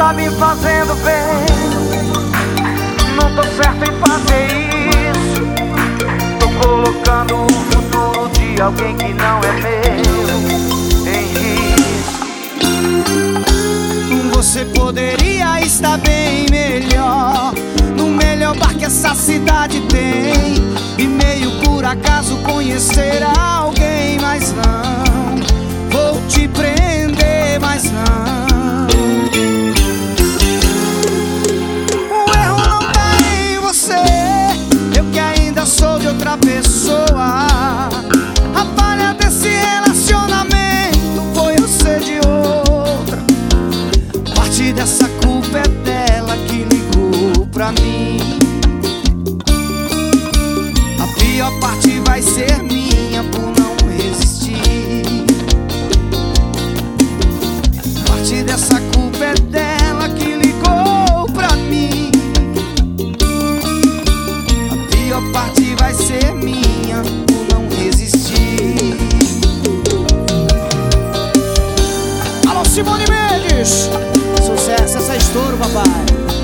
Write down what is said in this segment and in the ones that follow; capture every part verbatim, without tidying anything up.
tá me fazendo bem. Não tô certo em fazer isso. Tô colocando o futuro de alguém que não é meu em risco. Você poderia estar bem melhor, no melhor bar que essa cidade tem, e meio por acaso conhecer alguém. Mas não vou te prender, mas não. O erro não tá em você, eu que ainda sou de outra pessoa. A falha desse relacionamento foi eu ser de outra. Parte dessa culpa é dela que ligou pra mim. A pior parte vai ser minha por não resistir. Parte dessa culpa é dela que ligou pra mim. A pior parte vai ser minha por não resistir. Alô, Simone Mendes! Sucesso, essa é estouro, papai.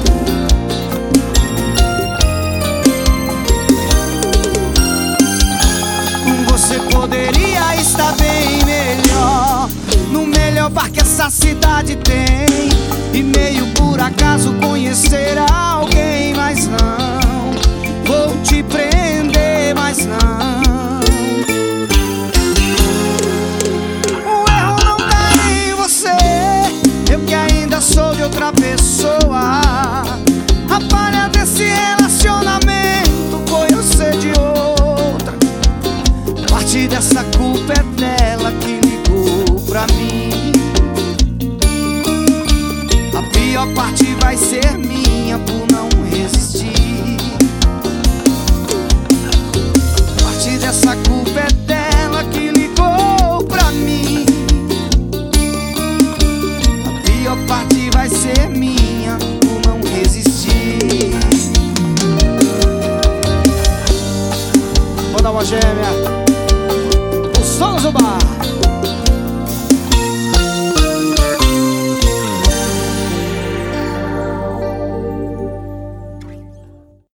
Você poderia estar bem melhor, no melhor bar que essa cidade tem, e meio por acaso conhecer alguém. Mas não vou te prender, mas não. O erro não tá em você, eu que ainda sou de outra pessoa. A falha desse relacionamento foi eu ser de outra. Parte dessa culpa é dela que ligou pra mim. A pior parte vai ser minha por não resistir. Parte dessa culpa é dela que ligou pra mim. A pior parte vai ser minha por não resistir. Vou dar uma gêmea. Sons do bar.